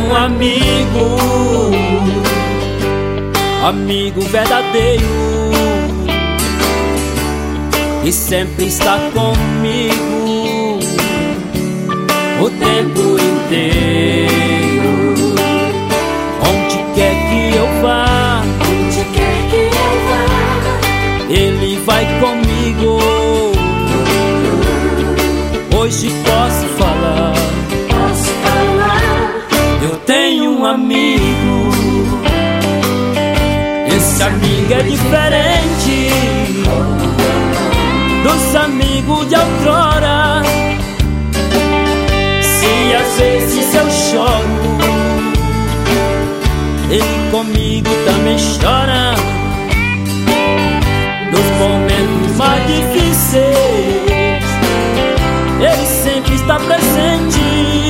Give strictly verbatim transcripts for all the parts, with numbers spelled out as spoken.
um amigo, amigo verdadeiro, e sempre está comigo o tempo inteiro. Onde quer que eu vá, onde quer que eu vá, Ele vai comigo. Hoje posso falar, posso falar. eu tenho um amigo. Esse amigo é diferente dos amigos de outrora. Se às vezes eu choro, Ele comigo também chora. Nos momentos mais difíceis, Ele sempre está presente.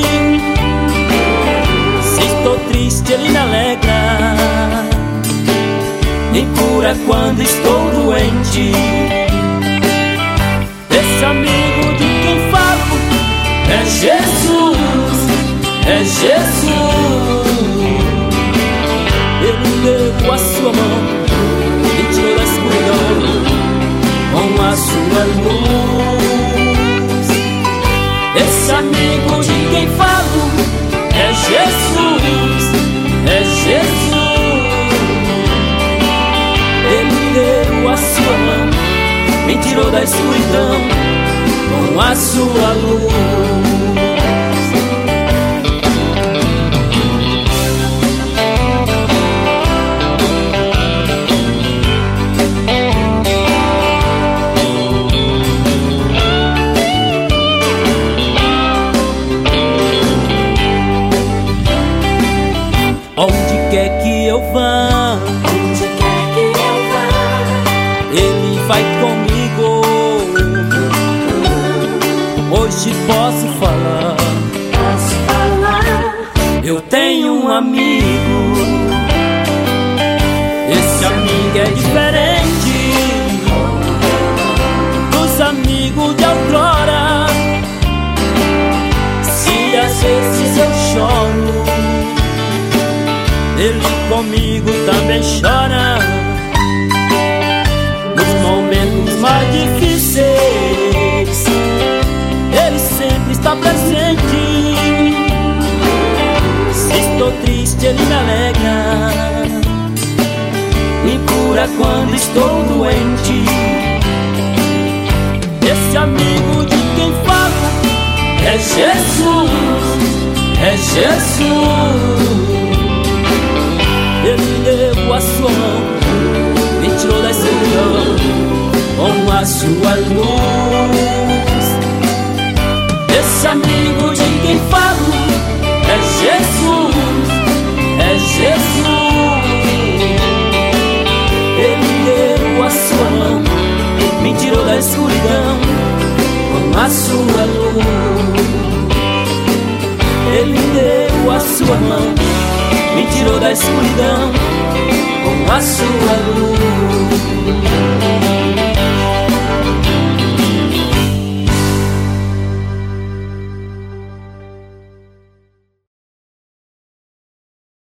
Se estou triste, Ele me alegra, me cura quando estou doente. Esse amigo de quem falo é Jesus, é Jesus. Ele deu a sua mão, me tirou da escuridão com a sua luz. Esse amigo de quem falo é Jesus, é Jesus. Ele deu a sua mão, me tirou da escuridão com a sua luz. Onde quer que eu vá, Onde quer que eu vá, Ele vai comigo. Hoje posso falar, posso falar. eu tenho um amigo. Esse amigo é diferente dos amigos de outrora. Se às vezes eu choro, Ele comigo também chora. Nos momentos mais difíceis, Ele sempre está presente. Se estou triste, Ele me alegra, me cura quando estou doente. Esse amigo de quem falo é Jesus, é Jesus. Ele deu a sua mão, me tirou da escuridão com a sua luz. Esse amigo de quem falo é Jesus, é Jesus. Ele deu a sua mão, me tirou da escuridão com a sua luz. Ele deu a sua mão, me tirou da escuridão com a sua luz.